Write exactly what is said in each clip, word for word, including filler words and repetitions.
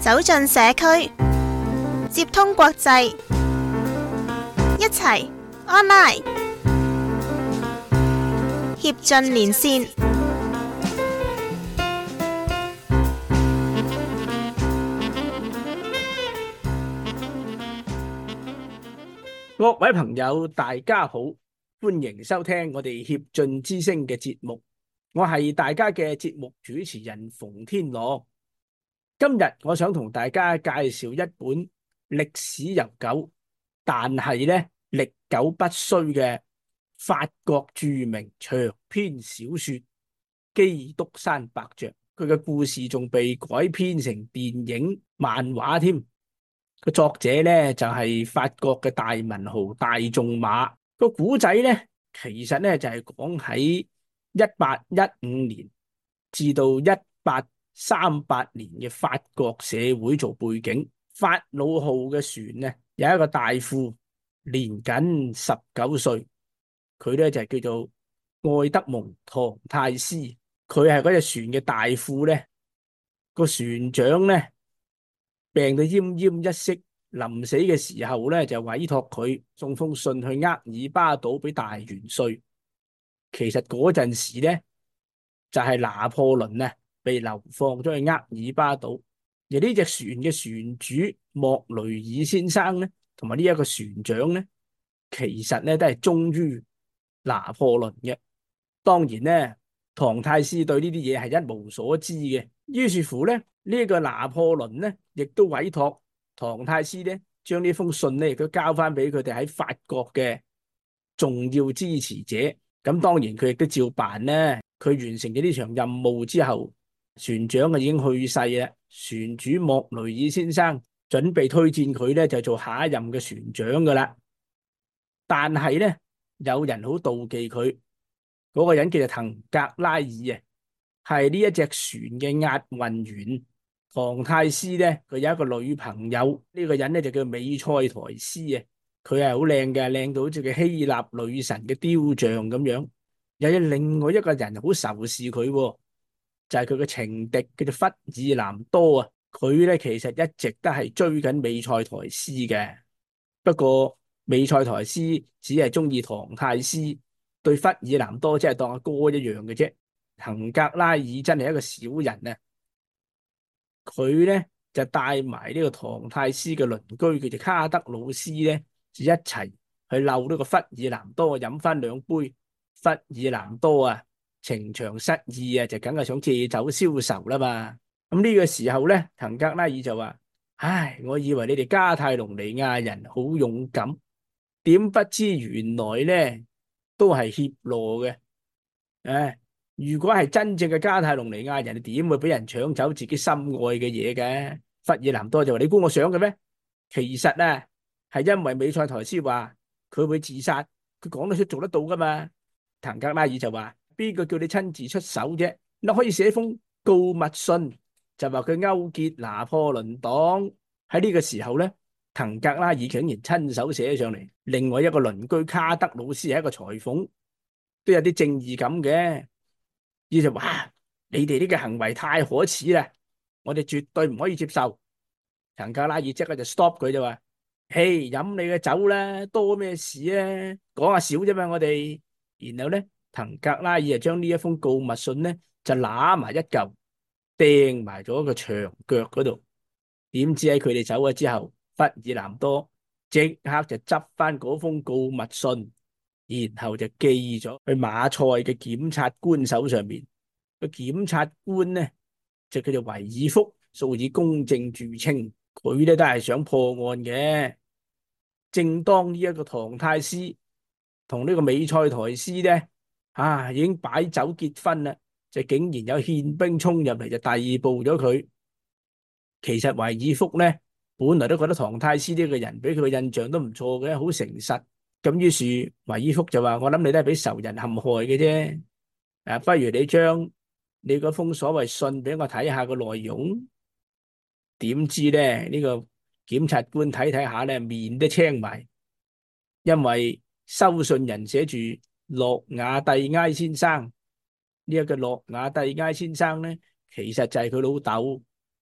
走進社區，接通國際，一齊 online 協進連線。 各位朋友，大家好，歡迎收聽我哋協進之聲嘅節目。我係大家嘅節目主持人馮天樂。今日我想同大家介紹一本歷史悠久，但係咧歷久不衰嘅法國著名長篇小說《基督山伯爵》。佢嘅故事仲被改編成電影、漫畫添。個作者咧就係法國嘅大文豪大仲馬。個古仔咧其實咧就係講喺一八一五年至到一八三八年嘅法國社會做背景。法老號嘅船呢有一個大副，年僅十九歲，佢咧就係叫做愛德蒙唐泰斯。佢係嗰隻船嘅大副咧，個船長咧病到奄奄一息，臨死嘅時候咧就委託佢送封信去厄爾巴島俾大元帥。其實嗰陣時咧就係拿破崙啊被流放咗去厄爾巴島，而呢隻船嘅船主莫雷爾先生咧同埋呢一個船長咧，其實咧都係忠於拿破崙嘅。當然咧唐泰斯對呢啲嘢係一無所知嘅，於是乎咧呢一個拿破崙咧亦都委託唐泰斯咧將呢封信咧亦都交翻俾佢哋喺法國嘅重要支持者。咁當然佢亦都照辦咧。佢完成咗呢場任務之後，船長啊已經去世啦。船主莫雷爾先生準備推薦佢咧就做下一任嘅船長噶啦。但係咧有人好妒忌佢，嗰個人叫做騰格拉爾啊，係呢一隻船嘅押運員。唐泰斯咧佢有一個女朋友，呢個人咧就叫美塞台斯啊。佢係好靚嘅，靚到好似個希臘女神嘅雕像咁樣。又有另外一個人好仇視佢，就係佢嘅情敵叫做弗爾南多啊。佢咧其實一直都係追緊美塞台斯嘅，不過美塞台斯只係中意唐泰斯，對弗爾南多即係當阿哥一樣嘅啫。騰格拉爾真係一個小人啊！佢咧就帶埋呢個唐泰斯嘅鄰居叫做卡德魯斯咧，就一齊去溜呢個弗爾南多飲翻兩杯。弗爾南多啊，情場失意啊，就梗係想借酒消愁啦嘛。咁呢個時候咧，騰格拉爾就話：唉，我以為你哋加泰隆尼亞人好勇敢，點不知原來咧都係怯懦嘅。唉，如果係真正嘅加泰隆尼亞人，點會俾人搶走自己心愛嘅嘢嘅？弗爾南多就話：你估我想嘅咩？其實啊，係因為美塞台斯話佢會自殺，佢講得出做得到噶嘛。騰格拉爾就話：邊個叫你親自出手啫？你可以寫封告密信，就話佢勾結拿破崙黨。喺呢個時候咧，騰格拉爾竟然親手寫上嚟。另外一個鄰居卡德魯斯係一個裁縫，都有啲正義感嘅，於是話：你哋呢個行為太可恥啦，我哋絕對唔可以接受。騰格拉爾即刻就 stop 佢，就話：嘿，飲你嘅酒啦，多咩事啊？講下少啫嘛，我哋。然後咧，騰格拉爾就將呢一封告密信咧，就揦埋一嚿，掟埋咗個牆腳嗰度。點知喺佢哋走咗之後，弗爾南多即刻就執翻嗰封告密信，然後就寄咗去馬賽嘅檢察官手上面。個檢察官咧就叫做維爾福，素以公正著稱。佢咧都係想破案嘅。正當呢一個唐泰斯同呢個美塞台斯咧，啊，已經擺酒結婚啦，就竟然有憲兵衝入嚟就逮捕咗佢。其實維爾福咧本來都覺得唐泰斯呢個人俾佢嘅印象都唔錯嘅，好誠實。咁於是維爾福就話：我諗你都係俾仇人陷害嘅啫，啊，不如你將你嗰封所謂信俾我睇下個內容。點知咧呢個檢察官睇睇下咧，面都青埋，因為收信人寫住洛瓦蒂埃先生。呢一個洛瓦蒂埃先生咧，其實就係佢老豆。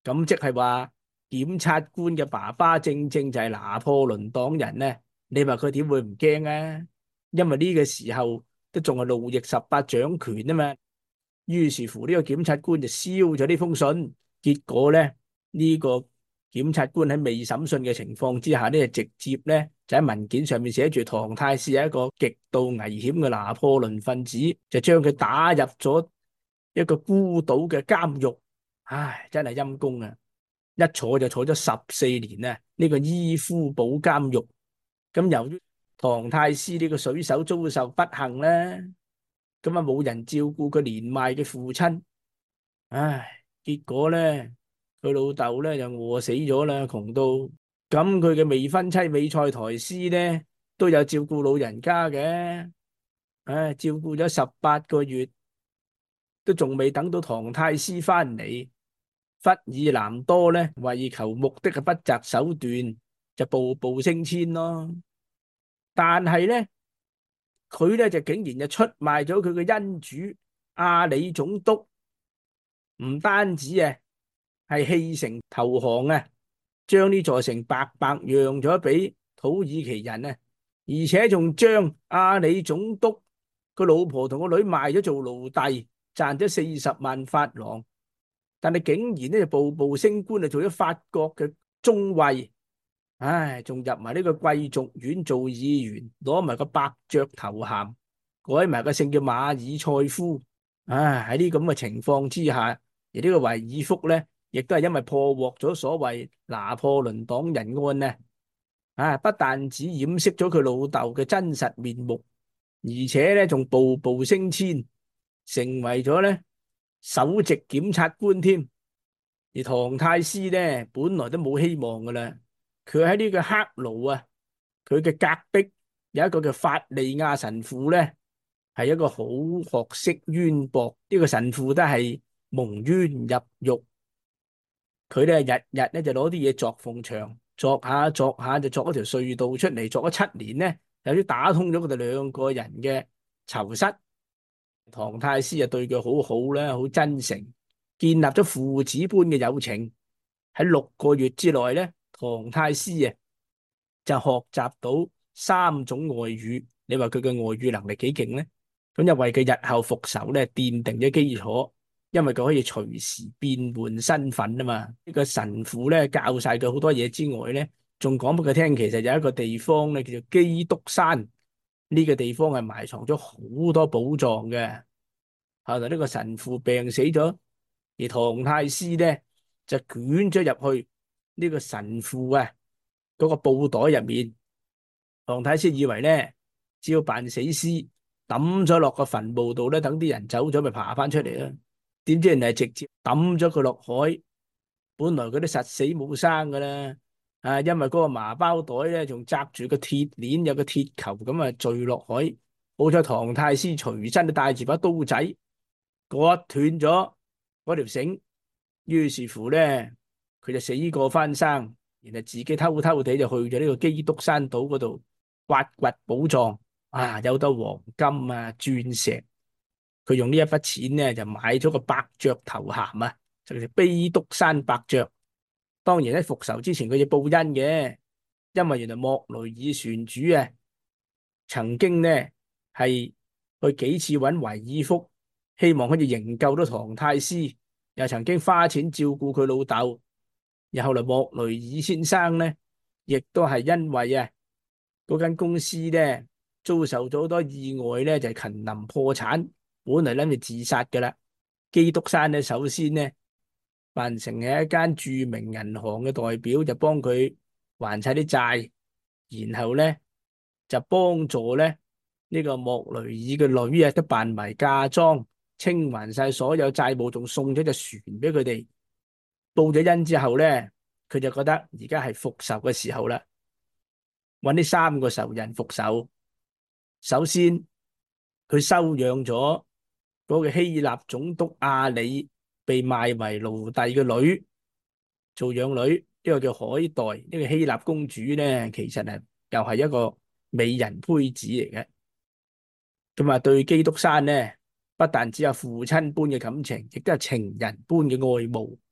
咁即係話檢察官嘅爸爸正正就係拿破崙黨人咧，你話佢點會唔驚啊？因為呢個時候都仲係路易十八掌權啊嘛。於是乎呢個檢察官就燒咗呢封信，結果咧呢個檢察官喺未審訊嘅情況之下呢，就直接咧就喺文件上面寫住唐太師係一個極度危險嘅拿破崙分子，就將佢打入咗一個孤島嘅監獄。唉，真係陰公啊！一坐就坐咗十四年啊！呢個伊夫堡監獄。咁由於唐太師呢個水手遭受不幸咧，咁啊冇人照顧佢年邁嘅父親，唉，結果咧佢老豆咧就餓死咗啦，窮到咁。佢嘅未婚妻美塞台斯咧都有照顧老人家嘅，唉，照顧咗十八個月，都仲未等到唐太師翻嚟。弗爾南多咧為求目的嘅不擇手段，就步步升遷咯。但係咧，佢咧就竟然就出賣咗佢嘅恩主阿里總督，唔單止啊係棄城投降啊，將呢座城白白讓咗俾土耳其人啊，而且仲將阿里總督個老婆同個女賣咗做奴隸，賺咗四十萬法郎。但係竟然咧就步步升官啊，做咗法國嘅中尉，唉，仲入埋呢個貴族院做議員，攞埋個伯爵頭銜，改埋個姓叫馬爾塞夫。唉，喺呢咁嘅情況之下，而呢個維爾福咧，亦都係因為破獲咗所謂拿破崙黨人案呢，啊，不但止掩飾咗佢老豆嘅真實面目，而且咧仲步步升遷，成為咗咧首席檢察官添。而唐太師咧本來都冇希望噶啦，佢喺呢個黑奴啊，佢嘅隔壁有一個叫法利亞神父咧，係一個好學識淵博，呢個神父都係蒙冤入獄。佢咧日日咧就攞啲嘢鑿縫牆，鑿下鑿下就鑿一條隧道出嚟，鑿咗七年咧，有啲打通咗佢哋兩個人嘅囚室。唐太師就對佢好好啦，好真誠，建立咗父子般嘅友情。喺六個月之內咧，唐太師啊就學習到三種外語。你話佢嘅外語能力幾勁咧？咁就為佢日後復仇咧奠定咗基礎。因為佢可以隨時變換身份啊嘛。呢個神父咧教晒佢好多嘢之外咧，仲講俾佢聽，其實有一個地方咧叫做基督山。呢個地方係埋藏咗好多寶藏嘅。後來呢個神父病死咗，而唐太師咧就捲咗入去呢個神父啊嗰個布袋入面。唐太師以為咧只要扮死屍抌咗落個墳墓度咧，等啲人走咗咪爬翻出嚟啦。點知人哋直接抌咗佢落海，本來佢都實死冇生噶啦，啊，因為嗰個麻包袋咧仲紮住個鐵鏈，有個鐵球咁啊墜落海。好彩唐太師隨身都帶住把刀仔，割斷咗嗰條繩，於是乎咧佢就死過翻生，然後自己偷偷地就去咗呢個基督山島嗰度挖掘寶藏，啊，有得黃金啊鑽石。佢用呢一筆錢咧就買咗個伯爵頭銜啊，就叫基督山伯爵。當然喺復仇之前佢要報恩嘅，因為原來莫雷爾船主啊曾經咧係去幾次揾維爾福，希望可以營救到唐太師，又曾經花錢照顧佢老豆。然後來莫雷爾先生咧，亦都係因為啊嗰間公司咧遭受咗好多意外咧，就係瀕臨破產。本嚟諗住自殺噶啦。基督山咧首先咧扮成係一間著名銀行嘅代表，就幫佢還晒啲債，然後咧就幫助咧呢個莫雷爾嘅女啊都扮埋嫁妝，清還晒所有債務，仲送咗隻船俾佢哋。報咗恩之後咧，佢就覺得而家係復仇嘅時候啦，搵呢三個仇人復仇。首先佢收養咗嗰個希臘總督阿里被賣為奴隸嘅女做養女，呢個叫海代。呢個希臘公主咧，其實係又係一個美人胚子嚟嘅。咁啊，對基督山咧，不但只有父親般嘅感情，亦都係情人般嘅愛慕。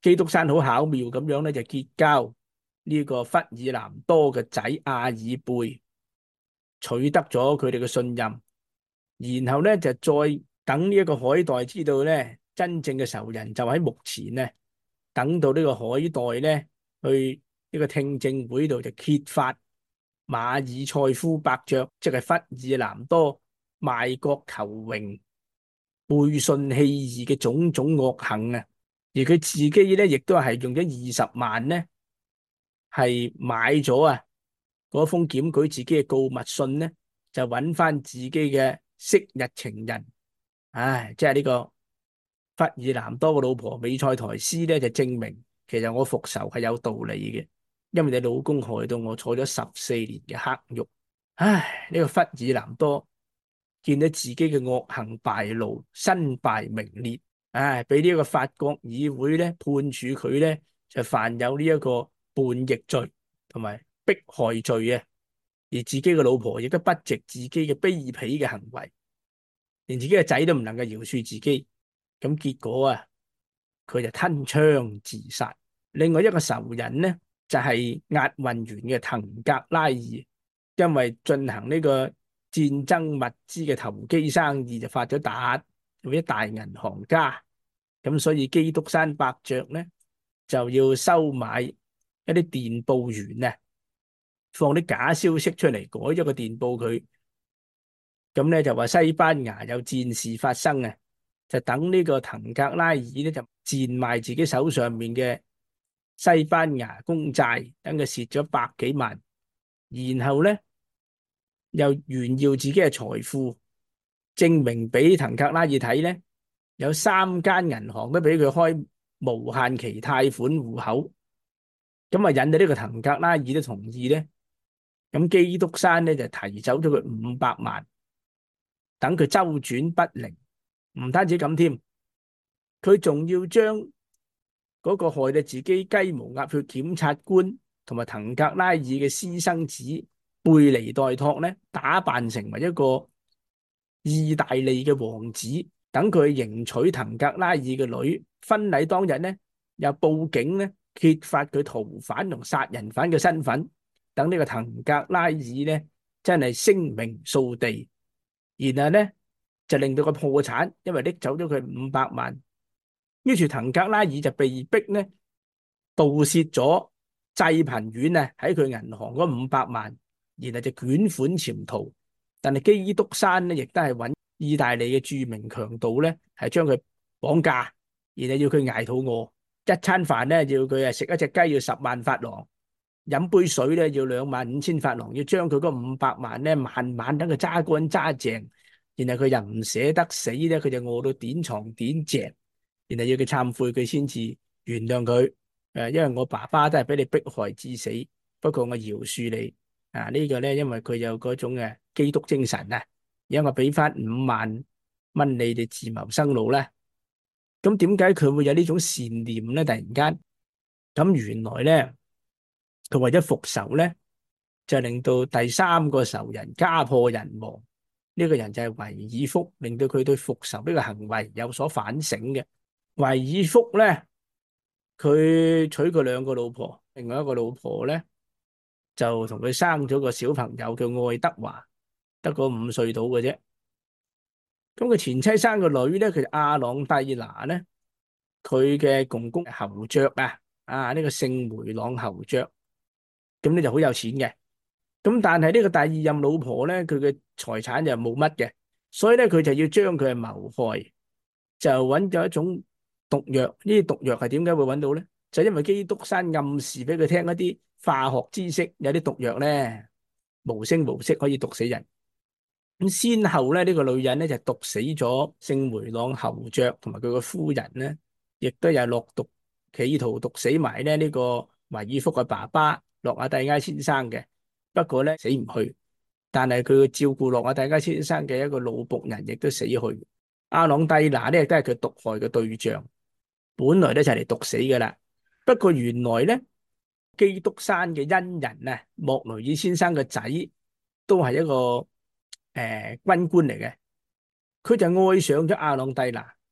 基督山好巧妙咁樣咧，就結交呢個弗爾南多嘅仔阿爾貝，取得咗佢哋嘅信任，然後咧就再等呢一個海代知道咧，真正嘅仇人就喺目前咧，等到呢個海代咧去呢個聽證會度就揭發馬爾塞夫伯爵，即係弗爾南多賣國求榮、背信棄義嘅種種惡行啊！而佢自己咧，亦都係用咗二十萬咧，係買咗啊嗰封檢舉自己嘅告密信咧，就揾翻自己嘅昔日情人。唉，即係呢個弗爾南多嘅老婆美塞台斯咧，就證明其實我復仇係有道理嘅，因為你老公害到我坐咗十四年嘅黑獄。唉，呢個弗爾南多見到自己嘅惡行敗露，身敗名裂，唉，俾呢一個法國議會咧判處佢咧就犯有呢一個叛逆罪同埋迫害罪啊！而自己嘅老婆亦都不值自己嘅卑鄙嘅行為，連自己嘅仔都唔能夠饒恕自己，咁結果啊，佢就吞槍自殺。另外一個仇人呢，就係押運員嘅騰格拉爾，因為進行呢個戰爭物資嘅投機生意就發咗達，做一大銀行家，咁所以基督山伯爵呢就要收買一啲電報員啊，放啲假消息出嚟，改咗個電報佢，咁咧就話西班牙有戰事發生啊，就等呢個騰格拉爾咧就賤賣自己手上面嘅西班牙公債，等佢蝕咗百幾萬，然後咧又炫耀自己嘅財富，證明俾騰格拉爾睇咧，有三間銀行都俾佢開無限期貸款戶口，咁啊引到呢個騰格拉爾都同意咧，咁基督山咧就提走咗佢五百萬，等佢周轉不靈。唔單止咁添，佢仲要將嗰個害到自己雞毛鴨血檢察官同埋騰格拉爾嘅私生子貝尼代托咧，打扮成為一個意大利嘅王子，等佢迎娶騰格拉爾嘅女。婚禮當日咧，又報警咧揭發佢逃犯同殺人犯嘅身份，等呢個騰格拉爾咧真係聲名掃地，然後咧就令到佢破產，因為拎走咗佢五百萬。於是騰格拉爾就被逼咧盜竊咗濟貧院啊喺佢銀行嗰五百萬，然後就捲款潛逃。但係基督山咧亦都係揾意大利嘅著名強盜咧，係將佢綁架，然後要佢捱肚餓，一餐飯咧要佢啊食一隻雞要十萬法郎，飲杯水咧要兩萬五千法郎，要將佢嗰五百萬咧慢慢等佢揸乾揸淨，然後佢又唔捨得死咧，佢就餓到點床點席，然後要佢懺悔，佢先至原諒佢。誒，因為我爸爸都係俾你迫害致死，不過我饒恕你。啊，呢個咧因為佢有嗰種嘅基督精神啊，而家我俾翻五萬蚊你哋自謀生路啦。咁點解佢會有呢種善念咧？突然間，咁原來咧，佢為咗復仇咧，就令到第三個仇人家破人亡。呢個人就係維爾福，令到佢對復仇呢個行為有所反省嘅。維爾福咧，佢娶過兩個老婆，另外一個老婆咧就同佢生咗個小朋友叫愛德華，得個五歲到嘅啫。咁佢前妻生個女咧，佢阿朗蒂娜咧，佢嘅公公侯爵啊，啊呢個聖梅朗侯爵，咁咧就好有錢嘅。咁但係呢個第二任老婆咧，佢嘅財產就冇乜嘅，所以咧佢就要將佢謀害，就揾咗一種毒藥。呢啲毒藥係點解會揾到咧？就因為基督山暗示俾佢聽一啲化學知識，有啲毒藥咧無聲無息可以毒死人。咁先後咧呢個女人咧就毒死咗聖梅朗侯爵同埋佢個夫人咧，亦都有落毒，企圖毒死埋咧呢個維爾福嘅爸爸諾亞蒂埃先生嘅。不過咧死唔去，但係佢照顧諾亞蒂埃先生嘅一個老僕人亦都死去。阿朗蒂娜咧亦都係佢毒害嘅對象，本來咧就嚟毒死噶啦。不過原來咧基督山嘅恩人啊，莫雷爾先生嘅仔都係一個誒軍官嚟嘅，佢就愛上咗阿朗蒂娜，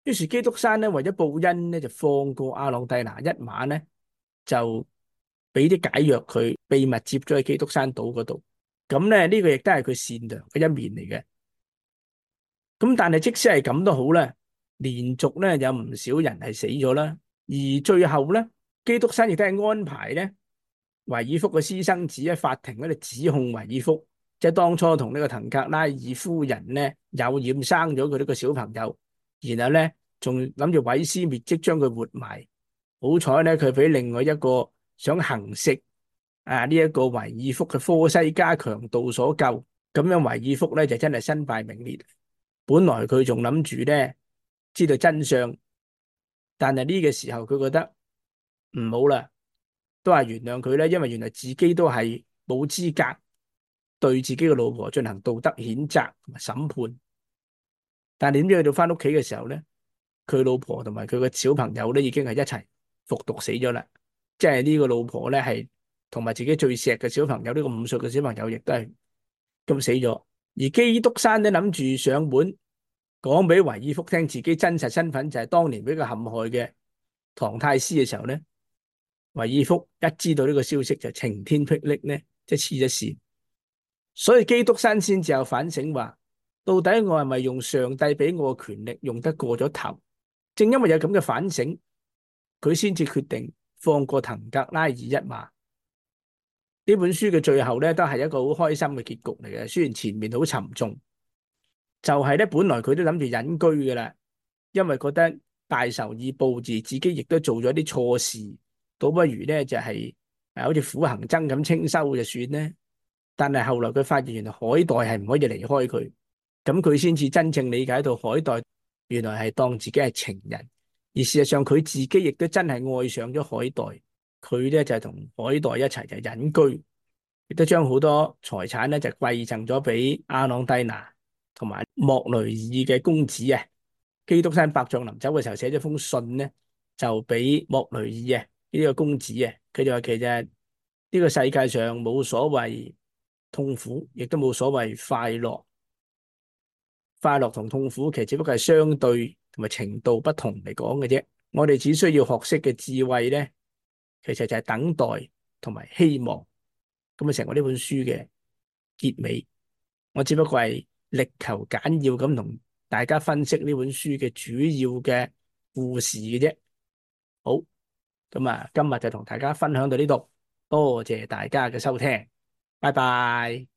於是基督山咧為咗報恩咧，就放過亞朗帝拿一馬咧，就俾啲解藥佢，秘密接咗去基督山島嗰度。咁咧呢個亦都係佢善良嘅一面嚟嘅。咁但係即使係咁都好咧，連續咧有唔少人係死咗啦，而最後咧基督山亦都係安排咧維爾福嘅私生子喺法庭嗰度指控維爾福，即係當初同呢個騰格拉爾夫人咧有染生咗佢呢個小朋友，然後咧仲諗住毀屍滅跡將佢活埋。好彩咧佢俾另外一個想行刺啊呢一個維爾福嘅科西嘉強盜所救，咁樣維爾福咧就真係身敗名裂。本來佢仲諗住咧知道真相，但係呢個時候佢覺得唔好啦，都係原諒佢咧，因為原來自己都係冇資格對自己嘅老婆進行道德譴責同埋審判。但係點知去到翻屋企嘅時候咧，佢老婆同埋佢個小朋友咧已經係一齊服毒死咗啦。即係呢個老婆咧係同埋自己最錫嘅小朋友，呢個五歲嘅小朋友亦都係咁死咗。而基督山咧諗住上門講俾維爾福聽自己真實身份就係當年俾佢陷害嘅唐太師嘅時候咧，維爾福一知道呢個消息就晴天霹靂咧，即係黐咗線。所以基督山先至有反省話，到底我係咪用上帝俾我嘅權力用得過咗頭？正因為有咁嘅反省，佢先至決定放過騰格拉爾一馬。呢本書嘅最後咧，都係一個好開心嘅結局嚟嘅。雖然前面好沉重，就係咧本來佢都諗住隱居噶啦，因為覺得大仇已報，而自己亦都做咗啲錯事，倒不如咧就係誒好似苦行僧咁清修就算咧。但係後來佢發現原來海袋係唔可以離開佢，咁佢先至真正理解到海袋原來係當自己係情人，而事實上佢自己亦都真係愛上咗海袋。佢咧就同海袋一齊就隱居，亦都將好多財產咧就饋贈咗俾亞朗帝拿同埋莫雷爾嘅公子啊。基督山伯爵臨走嘅時候寫咗封信咧，就俾莫雷爾啊呢個公子啊，佢就話其實呢個世界上冇所謂痛苦，亦都冇所謂快樂，快樂同痛苦其實只不過係相對同埋程度不同嚟講嘅啫。我哋只需要學識嘅智慧咧，其實就係等待同埋希望，咁啊成為呢本書嘅結尾。我只不過係力求簡要咁同大家分析呢本書嘅主要嘅故事嘅啫。好，咁啊今日就同大家分享到呢度，多謝大家嘅收聽，拜拜。